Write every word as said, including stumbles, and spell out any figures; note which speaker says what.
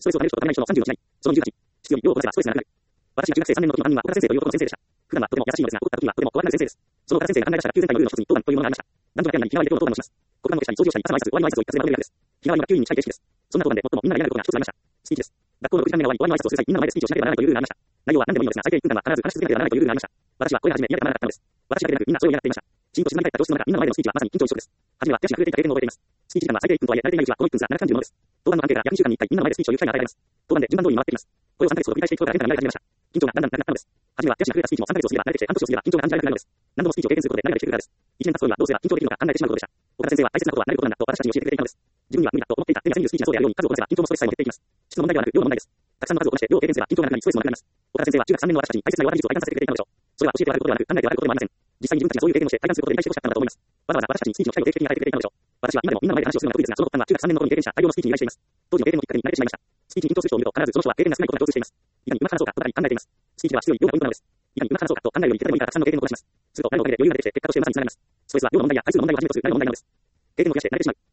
Speaker 1: ストレスをためる人とためない人のさんじゅうの違い。そのにじゅうはち。質より量をこなせばストレスがなくなる。私が中学生さんねんの時の担任は、岡田先生という男の先生でした。普段はとても優しいのですが、怒った時にはとても怖がる先生です。その岡田先生が考え出した野球全体のルールの一つに、当番というものがありました。男女がペアになり、日替わりで今日の当番をします。国番の手下に操縦者に朝の挨拶、終わりの挨拶といった全部のルールです。日替わりはきゅうにんに近い形式です。そんな当番で最もみんなが嫌なことが一つありました。スピーチです。学校のろくじかんめが終わり、終わりの挨拶をする際、みんなの前でスピーチをしなければならないというルールがありました。内容は何でもいいのですが、最低いっぷんかんは必ず話し続けなければならないというルールがありました。私は声が始め、嫌でならなかったのです。私だけでなく、みんなそれを嫌っていました。きちんと静まり返った教室の中、みんなの前でのスピーチはまさに緊張一色です。初めは手足が震えていた経験を覚えています。スピーチ時間は最低いっぷんとはいえ、慣れていないうちはこのいっぷんすら長く感じるものです。当番の関係から約にしゅうかんにいっかい、みんなの前でスピーチを言う機会が与えられます。当番で順番通りに回っていきます。これをさんかげつほど繰り返していくことが変化が見られ始めました。緊張がだんだんなくなったのです。初めは手足が震えたスピーチもさんかげつを過ぎれば慣れてきて、半年を過ぎれば緊張が感じられなくなるのです。何度もスピーチを経験することで何ができてくるからです。いちねん経つ頃にはどうすれば緊張できるのか考えてしまうことでした。岡田先生は大切なことは慣れることなんだと私たちに教えてくれていたのです。自分には無理だと思っていた手に汗見るスピーチのそうであるように数をこなせば緊張のストレスさえも減っていきます。質の問題ではなく量の問題です。たくさんの数をこなして量を経験すれば緊張がなくなりストレスもなくなります。岡田先生は中学さんねんの私たちに大切な弱技術を体感させてくれていたのでしょう。それは教えて笑うことではなく考えて笑うことでもありません。実際に自分たちがそういう経験をして体感することで理解してほしかったのだと思います。わざわざ私たちにスピーチの機会を定期的に与えてくれていたのでしょう。私は今でもみんなの前で話をするのが得意ですが、そのことは中学さんねんの頃に経験した大量のスピーチに依頼しています。当時の経験のきっかけに慣れてしまいました。スピーチに緊張する人を見ると必ずその人は経験が少ないことが共通しています。いかにうまく話そうかとばかり考えています。スピーチでは質より量がポイントなのです。いかにうまく話そうかと考えるより手でもいいからたくさんの経験をこなします。すると慣れのおかげで余裕が出てきて結果としてうまさにつながります。ストレスは量の問題や回数の問題をはじめとする慣れの問題なのです。経験を増やして慣れてしまう。